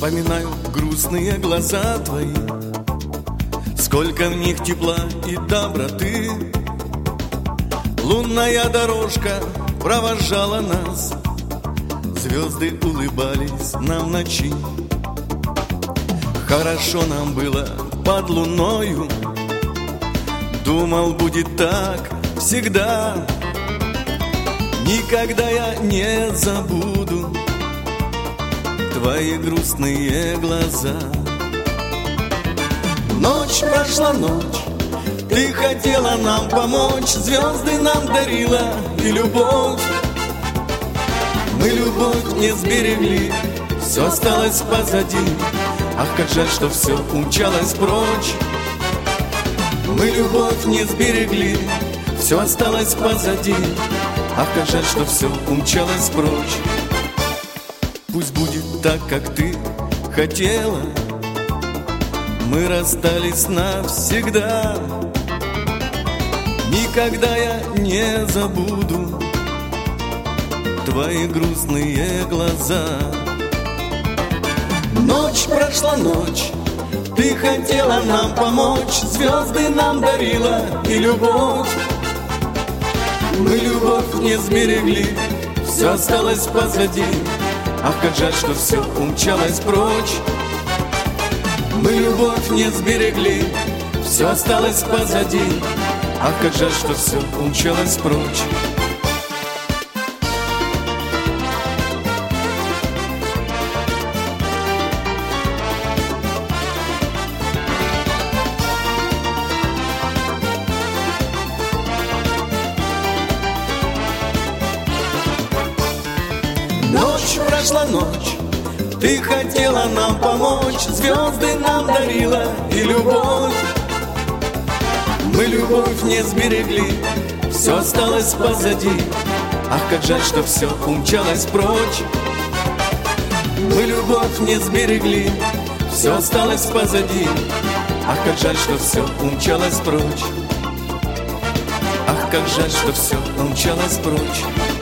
Вспоминаю грустные глаза твои, сколько в них тепла и доброты. Лунная дорожка провожала нас, звезды улыбались нам в ночи. Хорошо нам было под луною, думал, будет так всегда. Никогда я не забуду твои грустные глаза. Ночь прошла ночь, ты хотела нам помочь, звезды нам дарила и любовь. Мы любовь не сберегли, все осталось позади. Ах, как жаль, что все умчалось прочь. Мы любовь не сберегли, все осталось позади. Ах, как жаль, что все умчалось прочь. Пусть будет так, как ты хотела, мы расстались навсегда. Никогда я не забуду твои грустные глаза. Ночь прошла ночь, ты хотела нам помочь, звезды нам дарила и любовь. Мы любовь не сберегли, все осталось позади. Ах, как жаль, что все умчалось прочь. Мы любовь не сберегли, все осталось позади. Ах, как жаль, что все умчалось прочь. Ночь прошла ночь, ты хотела нам помочь, звезды нам дарила и любовь. Мы любовь не сберегли, все осталось позади. Ах, как жаль, что все умчалось прочь. Мы любовь не сберегли, все осталось позади. Ах, как жаль, что все умчалось прочь. Ах, как жаль, что все умчалось прочь.